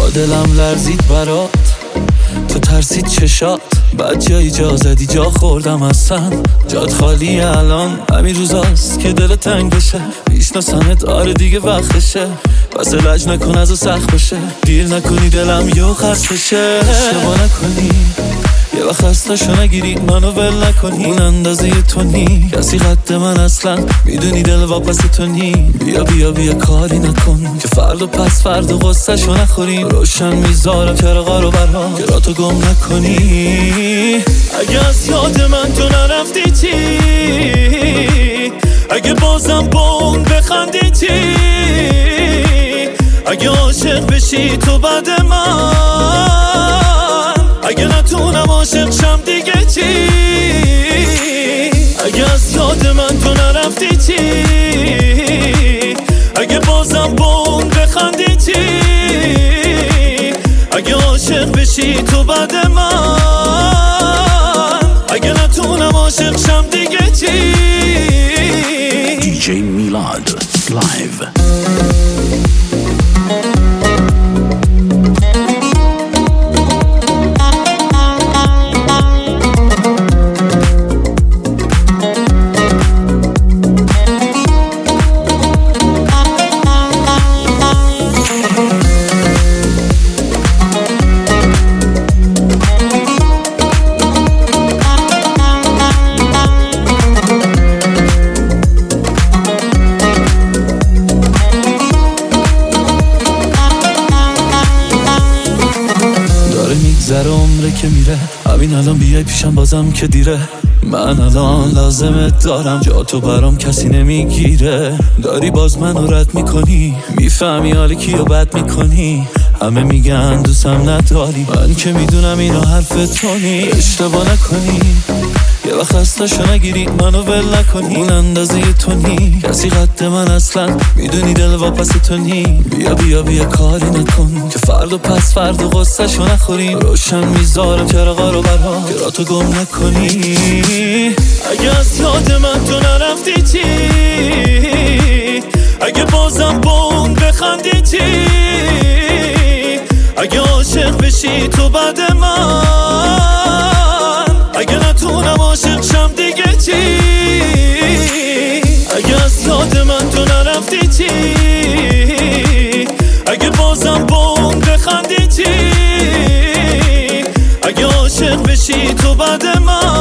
دلم لرزید برات، تو ترسید چشات، بعد جا اجازه جا خوردم اصلا. جات خالی الان، همین روزاست که دل تنگ بشه. میشناسمت آره دیگه وقتشه، بس لج نکن از سخت بشه. دیر نکنی دلم یو خست بشه. اشتباه نکنی یه وقت خستشو نگیری، منو ول نکنی. اون اندازه تو نی کسی قد من اصلا، میدونی دل واپس تو نی. بیا بیا بیا کاری نکن که فردا پس فردا غصه‌شو نخوریم. روشن میذارم چراغا رو برام که راتو گم نکنی. اگه از یاد من تو نرفتی چی؟ اگه بازم با اون بخندی چی؟ اگه عاشق بشی تو بعد من، اگه نتونم عاشق شم دیگه چی؟ اگه از یاد من تو نرفتی چی؟ اگه بازم با اون بخندی چی؟ اگه عاشق بشی تو بعد من، اگه نتونم عاشق شم دیگه چی؟ DJ Milad live. میگذره عمره که میره، همین الان بیای پیشم بازم که دیره. من الان لازمت دارم، جا تو برام کسی نمیگیره. داری باز منو رد میکنی، میفهمی حالی کیو بد میکنی. همه میگن دوستم نداری، من که میدونم اینا حرف تو نی. اشتباه نکنی یه وقت خستشو نگیری، منو ول نکنی. اون اندازه تو نی کسی قد من اصلا، میدونی دل واپس تو نی. بیا بیا بیا کاری نکن که فردا پس فردا غصه‌شو نخوریم. روشن میذارم چراغا رو برام که راتو گم نکنی. اگه از یاد من تو نرفتی چی؟ اگه بازم با اون بخندی چی؟ اگه عاشق بشی تو بعد من، اگه نتونم عاشق شم دیگه چی؟ اگه از یاد من تو نرفتی چی؟ اگه بازم با اون بخندی چی؟ اگه عاشق بشی تو بعد من،